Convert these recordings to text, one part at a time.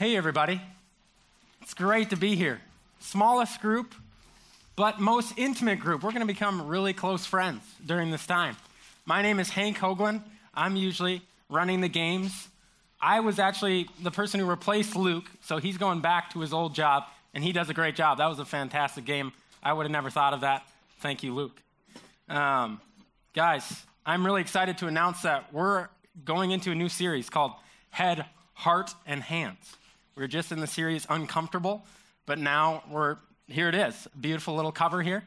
Hey, everybody. It's great to be here. Smallest group, but most intimate group. We're going to become really close friends during this time. My name is Hank Hoagland. I'm usually running the games. I was actually the person who replaced Luke, so he's going back to his old job, and he does a great job. That was a fantastic game. I would have never thought of that. Thank you, Luke. Guys, I'm really excited to announce that we're going into a new series called Head, Heart, and Hands. We were just in the series Uncomfortable, but now here it is, beautiful little cover here.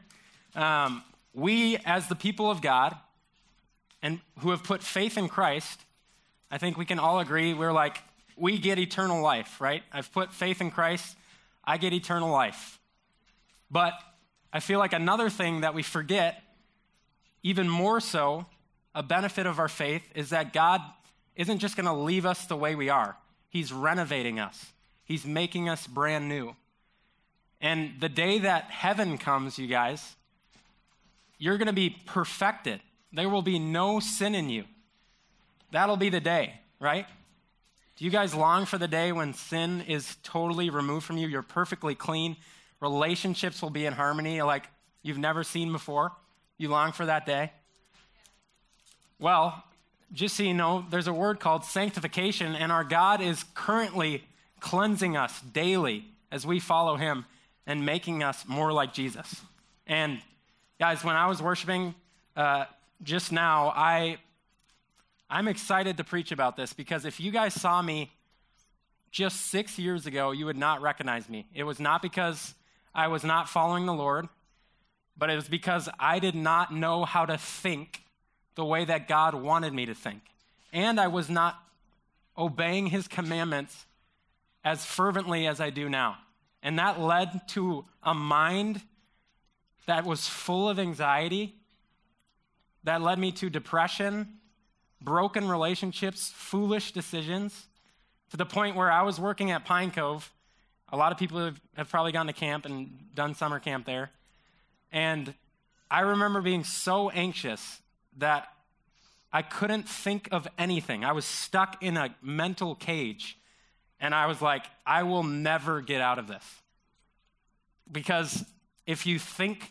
We, as the people of God, and who have put faith in Christ, I think we can all agree we get eternal life, right? I've put faith in Christ, I get eternal life. But I feel like another thing that we forget, even more so, a benefit of our faith, is that God isn't just going to leave us the way we are. He's renovating us. He's making us brand new. And the day that heaven comes, you guys, you're going to be perfected. There will be no sin in you. That'll be the day, right? Do you guys long for the day when sin is totally removed from you? You're perfectly clean. Relationships will be in harmony like you've never seen before. You long for that day? Well, just so you know, there's a word called sanctification, and our God is currently cleansing us daily as we follow him and making us more like Jesus. And guys, when I was worshiping just now, I'm excited to preach about this because if you guys saw me just 6 years ago, you would not recognize me. It was not because I was not following the Lord, but it was because I did not know how to think the way that God wanted me to think. And I was not obeying his commandments as fervently as I do now. And that led to a mind that was full of anxiety, that led me to depression, broken relationships, foolish decisions, to the point where I was working at Pine Cove. A lot of people have probably gone to camp and done summer camp there. And I remember being so anxious that I couldn't think of anything. I was stuck in a mental cage. And I was like, I will never get out of this. Because if you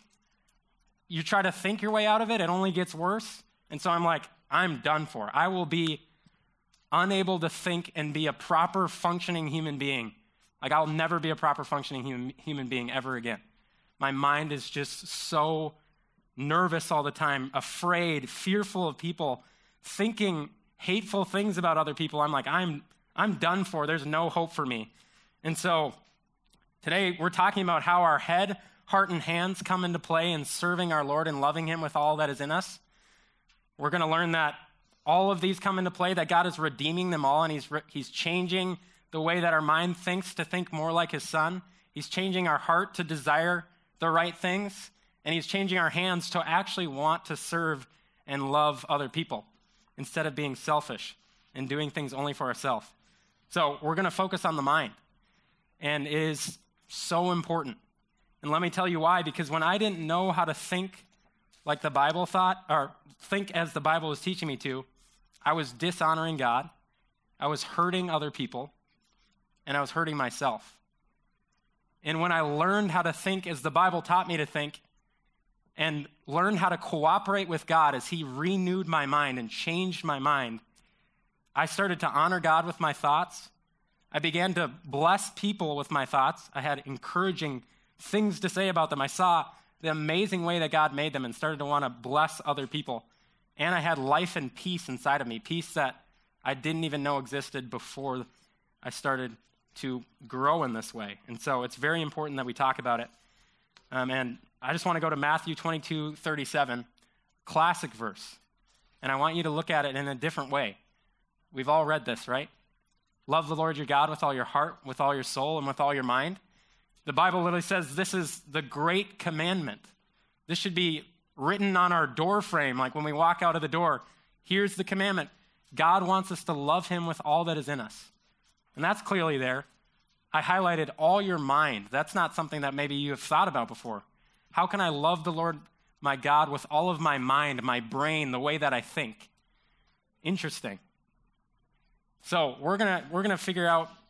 try to think your way out of it, it only gets worse. And so I'm like, I'm done for. I will be unable to think and be a proper functioning human being. Like I'll never be a proper functioning human being ever again. My mind is just so nervous all the time, afraid, fearful of people, thinking hateful things about other people. I'm like, I'm done for. There's no hope for me. And so today we're talking about how our head, heart, and hands come into play in serving our Lord and loving him with all that is in us. We're going to learn that all of these come into play, that God is redeeming them all, and he's changing the way that our mind thinks to think more like his son. He's changing our heart to desire the right things, and he's changing our hands to actually want to serve and love other people instead of being selfish and doing things only for ourselves. So we're going to focus on the mind, and it is so important. And let me tell you why, because when I didn't know how to think like the Bible thought, or think as the Bible was teaching me to, I was dishonoring God, I was hurting other people, and I was hurting myself. And when I learned how to think as the Bible taught me to think, and learned how to cooperate with God as he renewed my mind and changed my mind, I started to honor God with my thoughts. I began to bless people with my thoughts. I had encouraging things to say about them. I saw the amazing way that God made them and started to want to bless other people. And I had life and peace inside of me, peace that I didn't even know existed before I started to grow in this way. And so it's very important that we talk about it. And I just want to go to Matthew 22:37, classic verse. And I want you to look at it in a different way. We've all read this, right? Love the Lord your God with all your heart, with all your soul, and with all your mind. The Bible literally says this is the great commandment. This should be written on our door frame, like when we walk out of the door. Here's the commandment. God wants us to love him with all that is in us. And that's clearly there. I highlighted all your mind. That's not something that maybe you have thought about before. How can I love the Lord my God with all of my mind, my brain, the way that I think? Interesting. So we're gonna figure out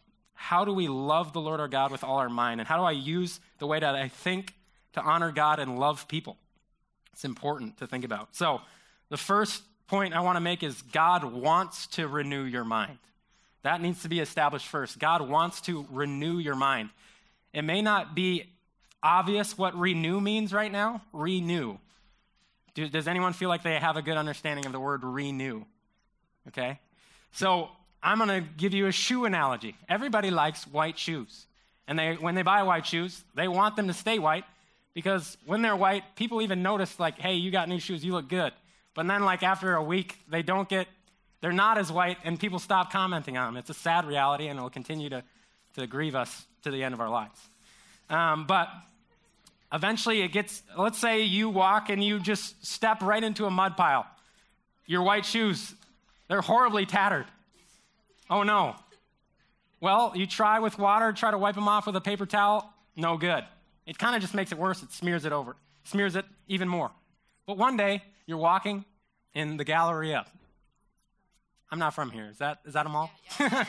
how do we love the Lord our God with all our mind? And how do I use the way that I think to honor God and love people? It's important to think about. So the first point I want to make is God wants to renew your mind. That needs to be established first. God wants to renew your mind. It may not be obvious what renew means right now. Renew. Does anyone feel like they have a good understanding of the word renew? Okay? So I'm going to give you a shoe analogy. Everybody likes white shoes. And when they buy white shoes, they want them to stay white because when they're white, people even notice like, hey, you got new shoes, you look good. But then like after a week, they're not as white and people stop commenting on them. It's a sad reality and it'll continue to grieve us to the end of our lives. But eventually let's say you walk and you just step right into a mud pile. Your white shoes, they're horribly tattered. Oh no. Well, you try with water, try to wipe them off with a paper towel, no good. It kind of just makes it worse. It smears it even more. But one day, you're walking in the Galleria. I'm not from here. Is that a mall? Yeah.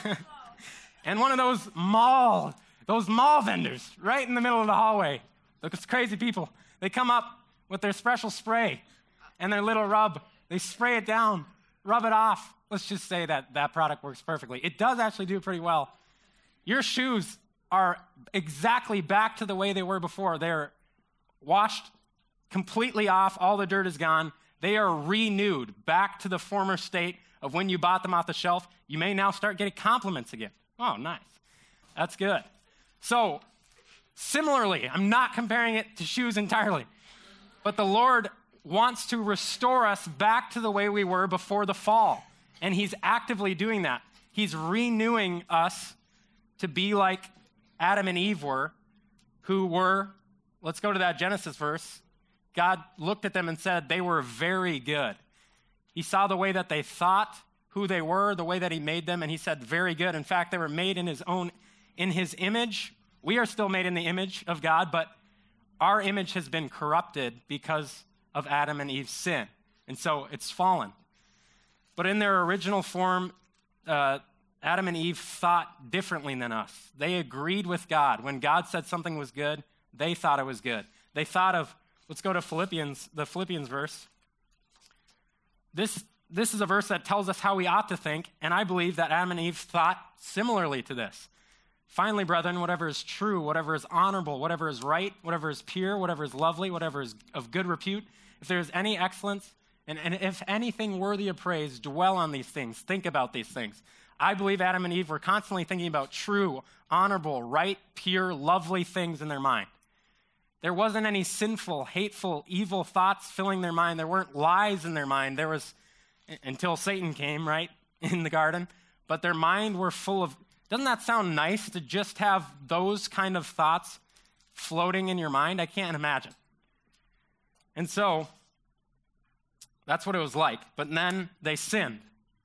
And one of those mall vendors right in the middle of the hallway, those crazy people, they come up with their special spray and their little rub. They spray it down, rub it off. Let's just say that product works perfectly. It does actually do pretty well. Your shoes are exactly back to the way they were before. They're washed completely off. All the dirt is gone. They are renewed back to the former state of when you bought them off the shelf. You may now start getting compliments again. Oh, nice. That's good. So, similarly, I'm not comparing it to shoes entirely, but the Lord wants to restore us back to the way we were before the fall. And he's actively doing that. He's renewing us to be like Adam and Eve were, who were, let's go to that Genesis verse. God looked at them and said they were very good. He saw the way that they thought, who they were, the way that he made them, and he said very good. In fact, they were made in his image. We are still made in the image of God, but our image has been corrupted because of Adam and Eve's sin. And so it's fallen. But in their original form, Adam and Eve thought differently than us. They agreed with God. When God said something was good, they thought it was good. They thought of, let's go to the Philippians verse. This is a verse that tells us how we ought to think, and I believe that Adam and Eve thought similarly to this. Finally, brethren, whatever is true, whatever is honorable, whatever is right, whatever is pure, whatever is lovely, whatever is of good repute, if there is any excellence, and if anything worthy of praise, dwell on these things, think about these things. I believe Adam and Eve were constantly thinking about true, honorable, right, pure, lovely things in their mind. There wasn't any sinful, hateful, evil thoughts filling their mind. There weren't lies in their mind. There was, until Satan came, right, in the garden. But their mind were full of, doesn't that sound nice to just have those kind of thoughts floating in your mind? I can't imagine. And so, that's what it was like. But then they sinned,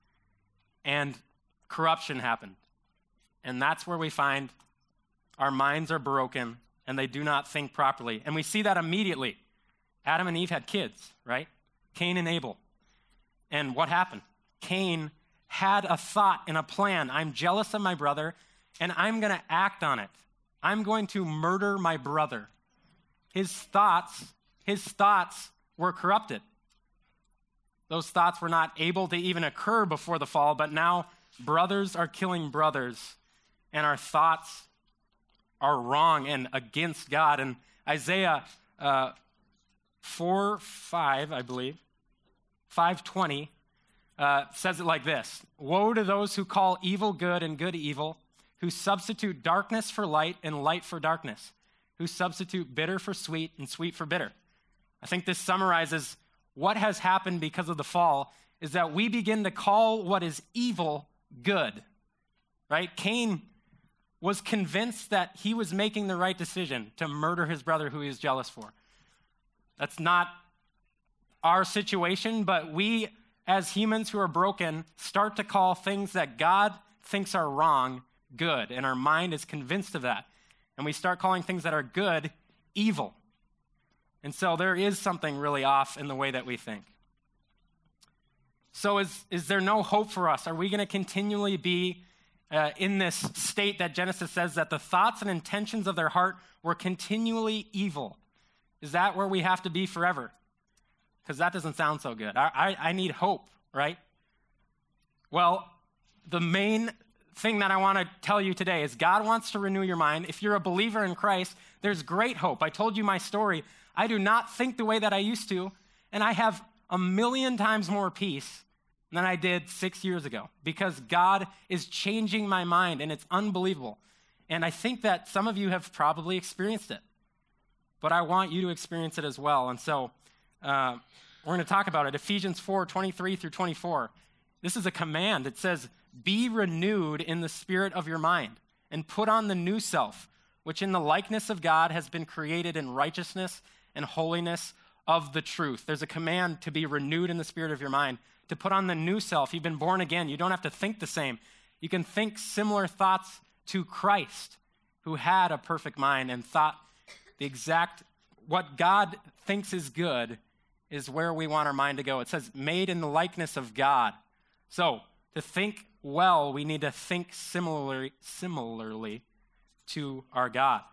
and corruption happened. And that's where we find our minds are broken, and they do not think properly. And we see that immediately. Adam and Eve had kids, right? Cain and Abel. And what happened? Cain had a thought and a plan. I'm jealous of my brother, and I'm going to act on it. I'm going to murder my brother. His thoughts were corrupted. Those thoughts were not able to even occur before the fall, but now brothers are killing brothers, and our thoughts are wrong and against God. And Isaiah 4:5, I believe, 5:20, says it like this: Woe to those who call evil good and good evil, who substitute darkness for light and light for darkness, who substitute bitter for sweet and sweet for bitter. I think this summarizes what has happened because of the fall, is that we begin to call what is evil good, right? Cain was convinced that he was making the right decision to murder his brother who he was jealous for. That's not our situation, but we as humans who are broken start to call things that God thinks are wrong good, and our mind is convinced of that. And we start calling things that are good evil. And so there is something really off in the way that we think. So is there no hope for us? Are we going to continually be in this state that Genesis says that the thoughts and intentions of their heart were continually evil. Is that where we have to be forever? Because that doesn't sound so good. I need hope, right? Well, the main thing that I want to tell you today is God wants to renew your mind. If you're a believer in Christ, there's great hope. I told you my story. I do not think the way that I used to, and I have 1,000,000 times more peace than I did 6 years ago because God is changing my mind, and it's unbelievable. And I think that some of you have probably experienced it, but I want you to experience it as well. And so we're going to talk about it. Ephesians 4:23 through 24. This is a command. It says, be renewed in the spirit of your mind and put on the new self, which in the likeness of God has been created in righteousness and holiness of the truth. There's a command to be renewed in the spirit of your mind, to put on the new self. You've been born again. You don't have to think the same. You can think similar thoughts to Christ, who had a perfect mind and thought the exact, what God thinks is good is where we want our mind to go. It says, made in the likeness of God. So, to think well, we need to think similarly to our God.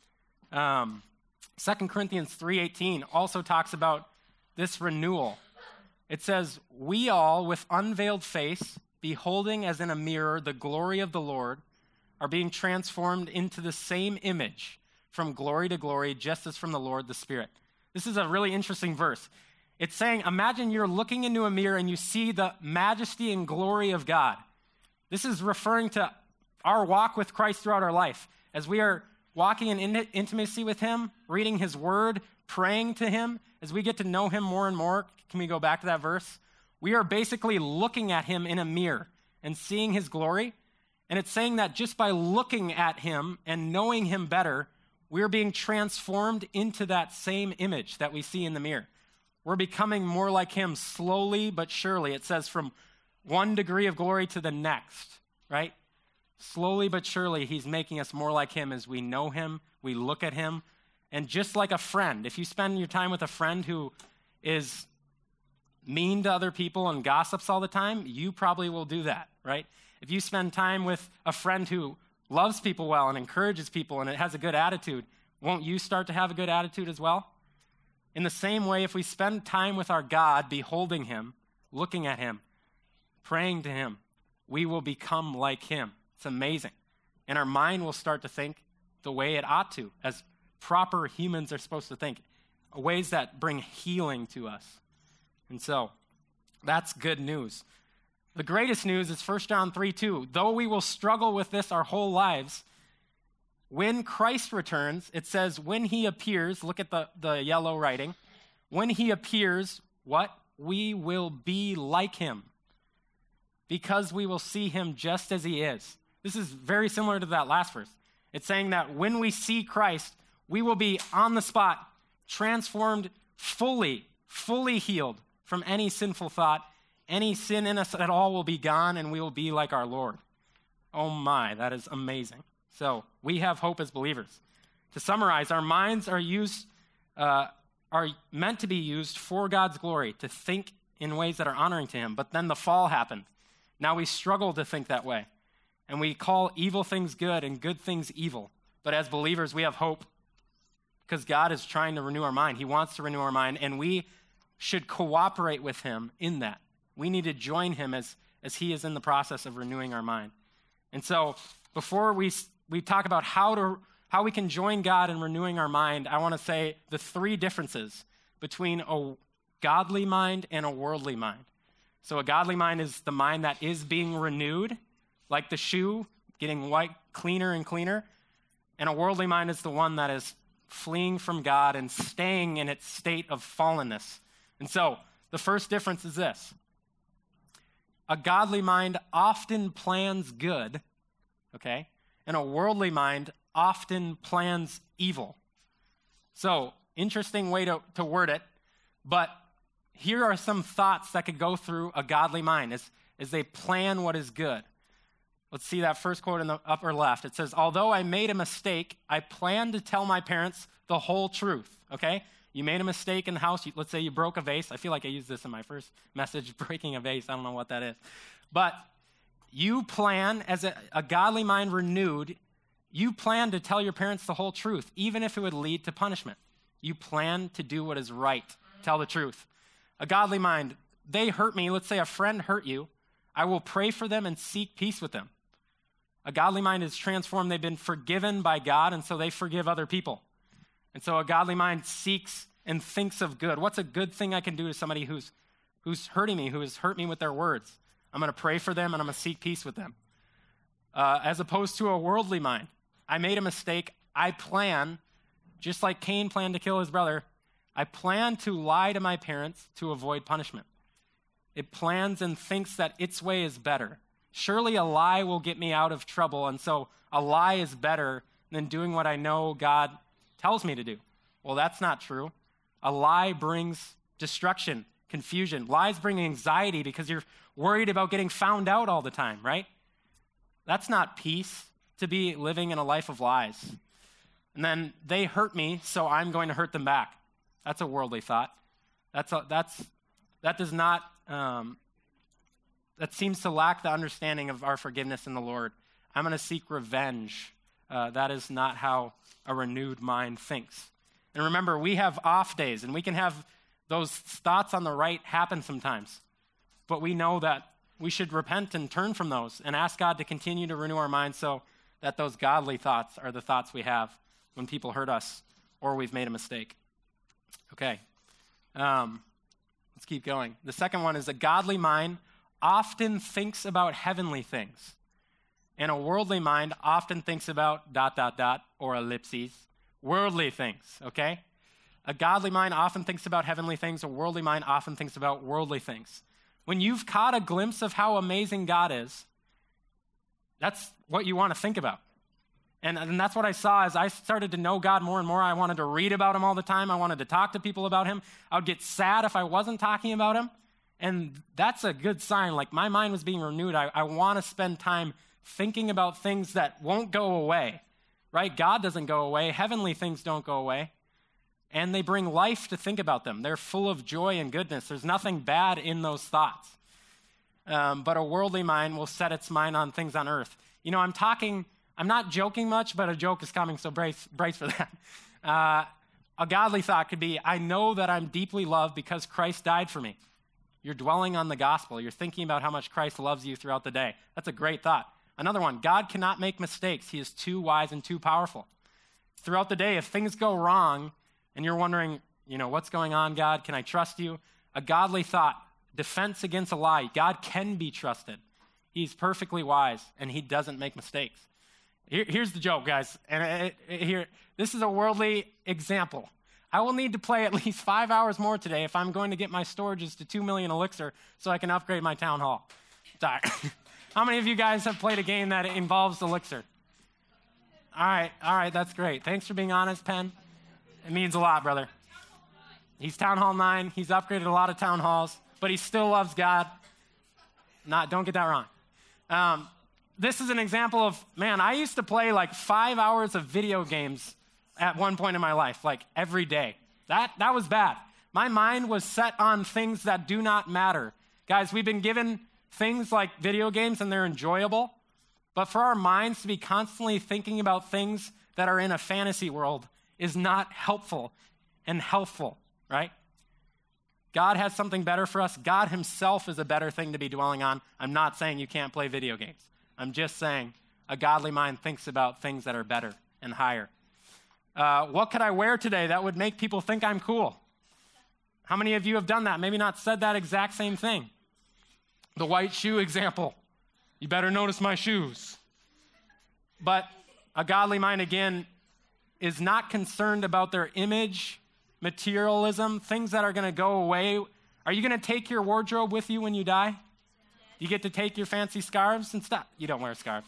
2 Corinthians 3:18 also talks about this renewal. It says, we all, with unveiled face, beholding as in a mirror the glory of the Lord, are being transformed into the same image from glory to glory, just as from the Lord the Spirit. This is a really interesting verse. It's saying, imagine you're looking into a mirror and you see the majesty and glory of God. This is referring to our walk with Christ throughout our life. As we are walking in intimacy with him, reading his word, praying to him, as we get to know him more and more, can we go back to that verse? We are basically looking at him in a mirror and seeing his glory. And it's saying that just by looking at him and knowing him better, we're being transformed into that same image that we see in the mirror. We're becoming more like him slowly but surely. It says from one degree of glory to the next, right? Slowly but surely, he's making us more like him as we know him, we look at him. And just like a friend, if you spend your time with a friend who is mean to other people and gossips all the time, you probably will do that, right? If you spend time with a friend who loves people well and encourages people and it has a good attitude, won't you start to have a good attitude as well? In the same way, if we spend time with our God, beholding him, looking at him, praying to him, we will become like him. It's amazing. And our mind will start to think the way it ought to, as proper humans are supposed to think, ways that bring healing to us. And so, that's good news. The greatest news is 1 John 3:2. Though we will struggle with this our whole lives, when Christ returns, it says, when he appears, look at the yellow writing, when he appears, what? We will be like him, because we will see him just as he is. This is very similar to that last verse. It's saying that when we see Christ, we will be on the spot, transformed fully healed from any sinful thought. Any sin in us at all will be gone, and we will be like our Lord. Oh my, that is amazing. So we have hope as believers. To summarize, our minds are meant to be used for God's glory, to think in ways that are honoring to him. But then the fall happened. Now we struggle to think that way. And we call evil things good and good things evil. But as believers, we have hope because God is trying to renew our mind. He wants to renew our mind, and we should cooperate with him in that. We need to join him as he is in the process of renewing our mind. And so before we talk about how we can join God in renewing our mind, I want to say the three differences between a godly mind and a worldly mind. So a godly mind is the mind that is being renewed, like the shoe, getting white cleaner and cleaner. And a worldly mind is the one that is fleeing from God and staying in its state of fallenness. And so the first difference is this. A godly mind often plans good, okay? And a worldly mind often plans evil. So, interesting way to word it, but here are some thoughts that could go through a godly mind as they plan what is good. Let's see that first quote in the upper left. It says, although I made a mistake, I plan to tell my parents the whole truth, okay? You made a mistake in the house. Let's say you broke a vase. I feel like I used this in my first message, breaking a vase. I don't know what that is. But You plan, as a godly mind renewed, you plan to tell your parents the whole truth, even if it would lead to punishment. You plan to do what is right, tell the truth. A godly mind, they hurt me. Let's say a friend hurt you. I will pray for them and seek peace with them. A godly mind is transformed. They've been forgiven by God, and so they forgive other people. And so a godly mind seeks and thinks of good. What's a good thing I can do to somebody who's hurting me, who has hurt me with their words? I'm going to pray for them, and I'm going to seek peace with them. As opposed to a worldly mind. I made a mistake. I plan, just like Cain planned to kill his brother, I plan to lie to my parents to avoid punishment. It plans and thinks that its way is better. Surely a lie will get me out of trouble, and so a lie is better than doing what I know God tells me to do. Well, that's not true. A lie brings destruction, confusion. Lies bring anxiety because you're worried about getting found out all the time, right? That's not peace, to be living in a life of lies. And then they hurt me, so I'm going to hurt them back. That's a worldly thought. That seems to lack the understanding of our forgiveness in the Lord. I'm going to seek revenge. That is not how a renewed mind thinks. And remember, we have off days, and we can have those thoughts on the right happen sometimes. But we know that we should repent and turn from those and ask God to continue to renew our minds so that those godly thoughts are the thoughts we have when people hurt us or we've made a mistake. Okay, let's keep going. The second one is a godly mind often thinks about heavenly things. And a worldly mind often thinks about ... or ellipses, worldly things, okay? A godly mind often thinks about heavenly things. A worldly mind often thinks about worldly things. When you've caught a glimpse of how amazing God is, that's what you want to think about. And that's what I saw as I started to know God more and more. I wanted to read about him all the time. I wanted to talk to people about him. I would get sad if I wasn't talking about him. And that's a good sign. Like, my mind was being renewed. I want to spend time thinking about things that won't go away, right? God doesn't go away. Heavenly things don't go away. And they bring life to think about them. They're full of joy and goodness. There's nothing bad in those thoughts. But a worldly mind will set its mind on things on earth. You know, I'm not joking much, but a joke is coming, so brace for that. A godly thought could be, I know that I'm deeply loved because Christ died for me. You're dwelling on the gospel. You're thinking about how much Christ loves you throughout the day. That's a great thought. Another one, God cannot make mistakes. He is too wise and too powerful. Throughout the day, if things go wrong and you're wondering, what's going on, God? Can I trust you? A godly thought, defense against a lie. God can be trusted. He's perfectly wise, and he doesn't make mistakes. Here's the joke, guys. And this is a worldly example. I will need to play at least 5 hours more today if I'm going to get my storages to 2 million elixir so I can upgrade my town hall. Sorry. How many of you guys have played a game that involves elixir? All right, that's great. Thanks for being honest, Penn. It means a lot, brother. He's Town Hall 9. He's upgraded a lot of town halls, but he still loves God. Don't get that wrong. This is an example of, I used to play like 5 hours of video games at one point in my life, like every day. That was bad. My mind was set on things that do not matter. Guys, we've been given things like video games and they're enjoyable, but for our minds to be constantly thinking about things that are in a fantasy world is not helpful and healthful, right? God has something better for us. God himself is a better thing to be dwelling on. I'm not saying you can't play video games. I'm just saying a godly mind thinks about things that are better and higher. What could I wear today that would make people think I'm cool? How many of you have done that? Maybe not said that exact same thing. The white shoe example. You better notice my shoes. But a godly mind, again, is not concerned about their image, materialism, things that are going to go away. Are you going to take your wardrobe with you when you die? You get to take your fancy scarves and stuff. You don't wear scarves.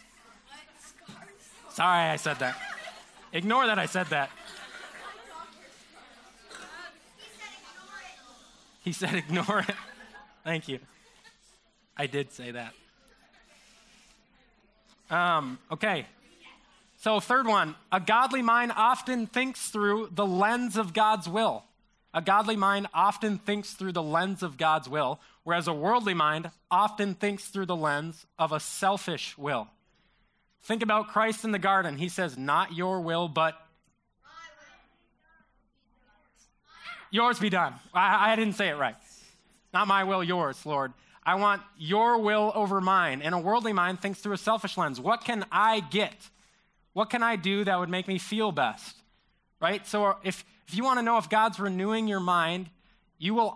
Sorry, I said that. Ignore that I said that. He said ignore it. Thank you. I did say that. Okay. So third one, a godly mind often thinks through the lens of God's will. A godly mind often thinks through the lens of God's will. whereas a worldly mind often thinks through the lens of a selfish will. Think about Christ in the garden. He says, not your will, but yours be done. I didn't say it right. Not my will, yours, Lord. I want your will over mine. And a worldly mind thinks through a selfish lens. What can I get? What can I do that would make me feel best? Right? So if you want to know if God's renewing your mind, you will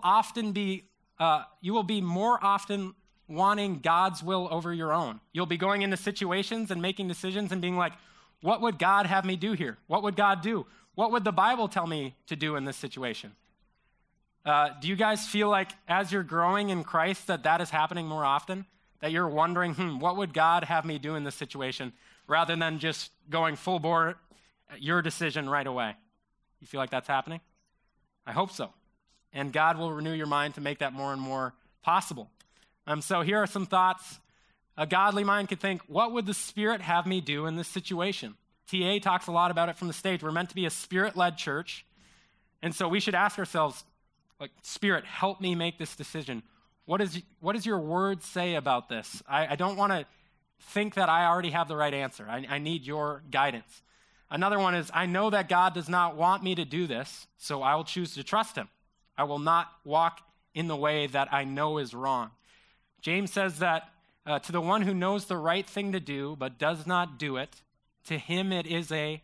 be more often wanting God's will over your own. You'll be going into situations and making decisions and being like, what would God have me do here? What would God do? What would the Bible tell me to do in this situation? Do you guys feel like as you're growing in Christ that is happening more often? That you're wondering, what would God have me do in this situation? Rather than just going full bore, your decision right away. You feel like that's happening? I hope so. And God will renew your mind to make that more and more possible. So here are some thoughts. A godly mind could think, what would the Spirit have me do in this situation? TA talks a lot about it from the stage. We're meant to be a Spirit-led church. And so we should ask ourselves, like, Spirit, help me make this decision. What does your word say about this? I don't want to think that I already have the right answer. I need your guidance. Another one is, I know that God does not want me to do this, so I will choose to trust him. I will not walk in the way that I know is wrong. James says that to the one who knows the right thing to do but does not do it, to him it is a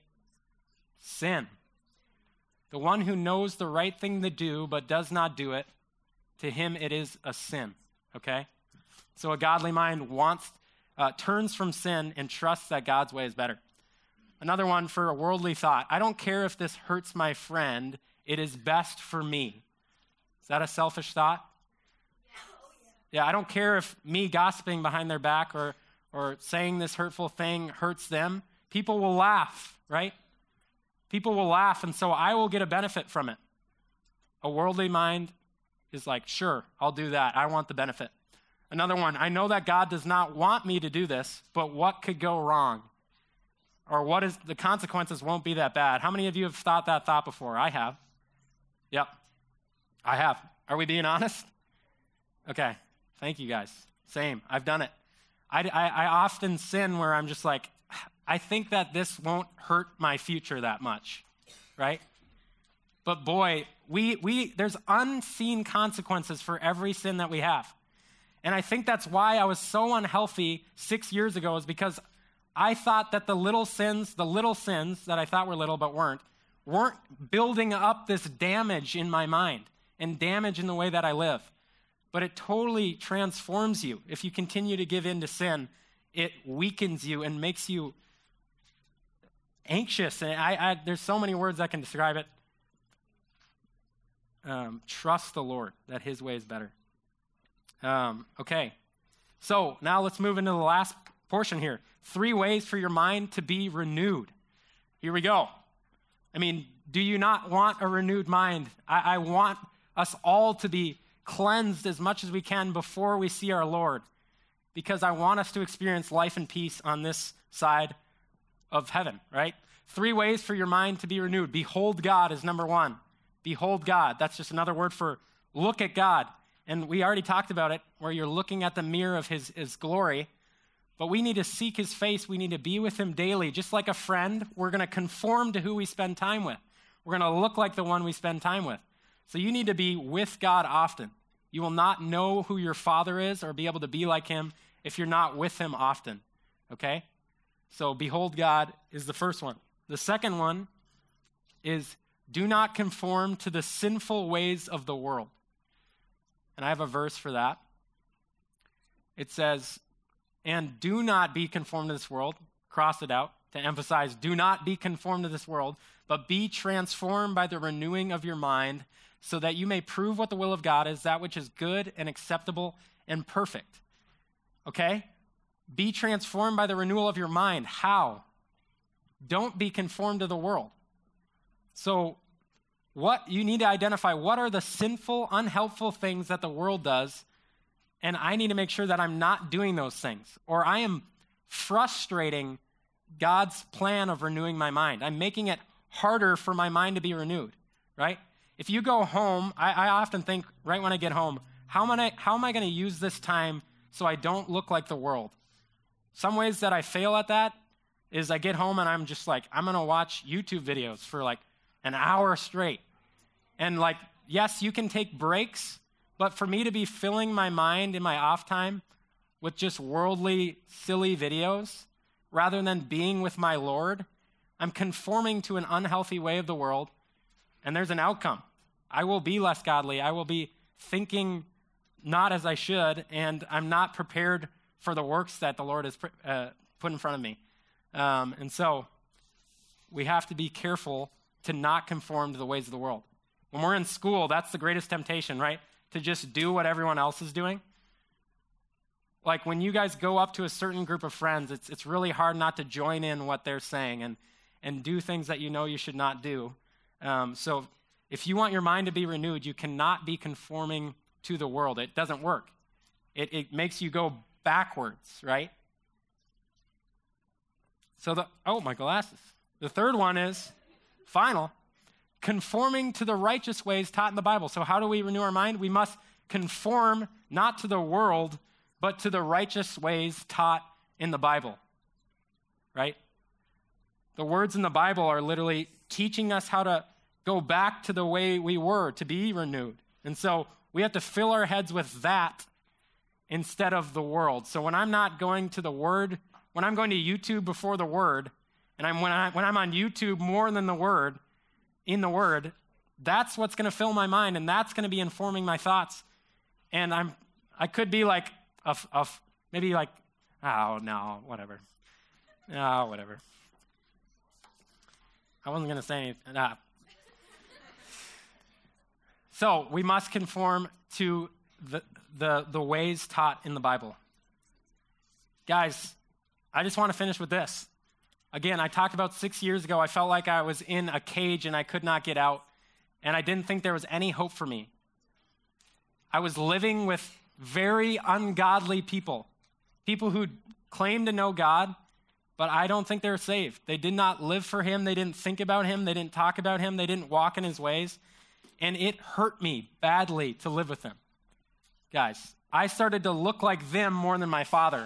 sin. The one who knows the right thing to do but does not do it, to him it is a sin, okay? So a godly mind turns from sin and trusts that God's way is better. Another one for a worldly thought. I don't care if this hurts my friend. It is best for me. Is that a selfish thought? Yeah, I don't care if me gossiping behind their back or saying this hurtful thing hurts them. People will laugh, right? People will laugh, and so I will get a benefit from it. A worldly mind is like, sure, I'll do that. I want the benefit. Another one, I know that God does not want me to do this, but what could go wrong? Or what is the consequences won't be that bad. How many of you have thought that thought before? I have. Yep, I have. Are we being honest? Okay, thank you guys. Same, I've done it. I often sin where I'm just like, I think that this won't hurt my future that much, right? But boy, there's unseen consequences for every sin that we have. And I think that's why I was so unhealthy 6 years ago, is because I thought that the little sins that I thought were little but weren't building up this damage in my mind and damage in the way that I live. But it totally transforms you. If you continue to give in to sin, it weakens you and makes you anxious. And there's so many words that can describe it. Trust the Lord, that his way is better. Okay, so now let's move into the last portion here. 3 ways for your mind to be renewed. Here we go. I mean, do you not want a renewed mind? I want us all to be cleansed as much as we can before we see our Lord, because I want us to experience life and peace on this side of heaven, right? 3 ways for your mind to be renewed. Behold God is number 1. Behold God. That's just another word for look at God. And we already talked about it, where you're looking at the mirror of his glory. But we need to seek his face. We need to be with him daily. Just like a friend, we're going to conform to who we spend time with. We're going to look like the one we spend time with. So you need to be with God often. You will not know who your Father is or be able to be like him if you're not with him often, okay? So behold God is the first one. The second one is do not conform to the sinful ways of the world. And I have a verse for that. It says, and do not be conformed to this world. Cross it out to emphasize, do not be conformed to this world, but be transformed by the renewing of your mind, so that you may prove what the will of God is, that which is good and acceptable and perfect. Okay? Be transformed by the renewal of your mind. How? Don't be conformed to the world. So what you need to identify, what are the sinful, unhelpful things that the world does, and I need to make sure that I'm not doing those things, or I am frustrating God's plan of renewing my mind. I'm making it harder for my mind to be renewed, right? If you go home, I often think right when I get home, How am I going to use this time so I don't look like the world? Some ways that I fail at that is I get home and I'm just like, I'm going to watch YouTube videos for like an hour straight. And like, yes, you can take breaks, but for me to be filling my mind in my off time with just worldly, silly videos, rather than being with my Lord, I'm conforming to an unhealthy way of the world, and there's an outcome. I will be less godly. I will be thinking not as I should, and I'm not prepared for the works that the Lord has put in front of me. And so we have to be careful to not conform to the ways of the world. When we're in school, that's the greatest temptation, right? To just do what everyone else is doing. Like when you guys go up to a certain group of friends, it's really hard not to join in what they're saying and do things that you know you should not do. So if you want your mind to be renewed, you cannot be conforming to the world. It doesn't work. It makes you go backwards, right? So my glasses. The third one is, final, conforming to the righteous ways taught in the Bible. So how do we renew our mind? We must conform not to the world, but to the righteous ways taught in the Bible, right? The words in the Bible are literally teaching us how to go back to the way we were, to be renewed. And so we have to fill our heads with that instead of the world. So when I'm not going to the Word, when I'm going to YouTube before the Word, and when I'm on YouTube more than the Word, in the Word, that's what's going to fill my mind, and that's going to be informing my thoughts. And I could be like, maybe like, whatever. Whatever. I wasn't going to say anything. So we must conform to the ways taught in the Bible. Guys, I just want to finish with this. Again, I talked about 6 years ago, I felt like I was in a cage and I could not get out, and I didn't think there was any hope for me. I was living with very ungodly people who claim to know God, but I don't think they're saved. They did not live for him. They didn't think about him. They didn't talk about him. They didn't walk in his ways. And it hurt me badly to live with them. Guys, I started to look like them more than my father.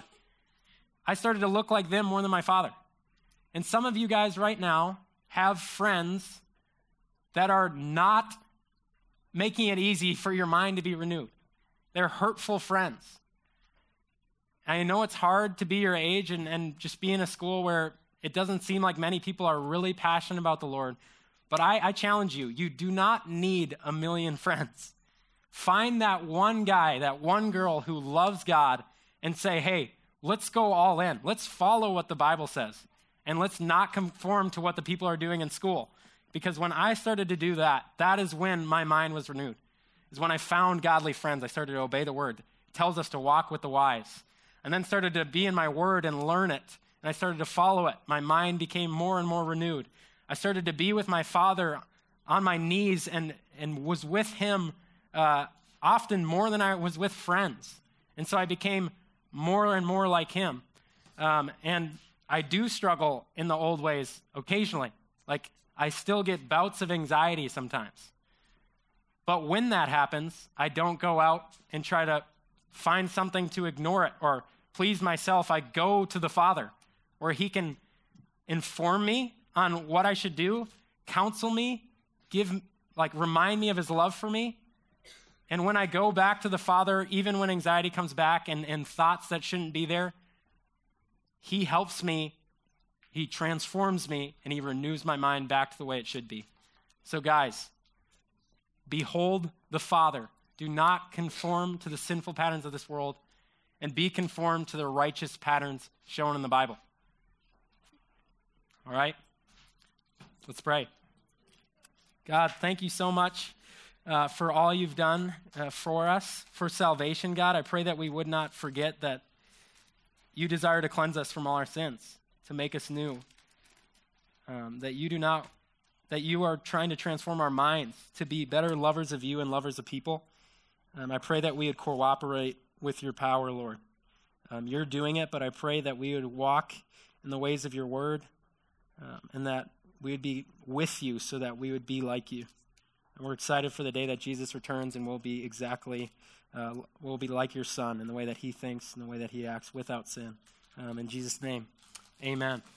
And some of you guys right now have friends that are not making it easy for your mind to be renewed. They're hurtful friends. I know it's hard to be your age and just be in a school where it doesn't seem like many people are really passionate about the Lord. But I challenge you, you do not need a million friends. Find that one guy, that one girl who loves God and say, hey, let's go all in. Let's follow what the Bible says. And let's not conform to what the people are doing in school. Because when I started to do that, that is when my mind was renewed. Is when I found godly friends. I started to obey the word. It tells us to walk with the wise. And then started to be in my word and learn it. And I started to follow it. My mind became more and more renewed. I started to be with my Father on my knees and was with him often more than I was with friends. And so I became more and more like him. And I do struggle in the old ways occasionally. Like, I still get bouts of anxiety sometimes. But when that happens, I don't go out and try to find something to ignore it or please myself. I go to the Father where he can inform me on what I should do, counsel me, remind me of his love for me. And when I go back to the Father, even when anxiety comes back and thoughts that shouldn't be there, he helps me, he transforms me, and he renews my mind back to the way it should be. So guys, behold the Father. Do not conform to the sinful patterns of this world, and be conformed to the righteous patterns shown in the Bible. All right? Let's pray. God, thank you so much for all you've done for us, for salvation, God. I pray that we would not forget that you desire to cleanse us from all our sins, to make us new. That you are trying to transform our minds to be better lovers of you and lovers of people. I pray that we would cooperate with your power, Lord. You're doing it, but I pray that we would walk in the ways of your word and that we would be with you so that we would be like you. And we're excited for the day that Jesus returns and we'll be we'll be like your Son in the way that he thinks and the way that he acts without sin. In Jesus' name, amen.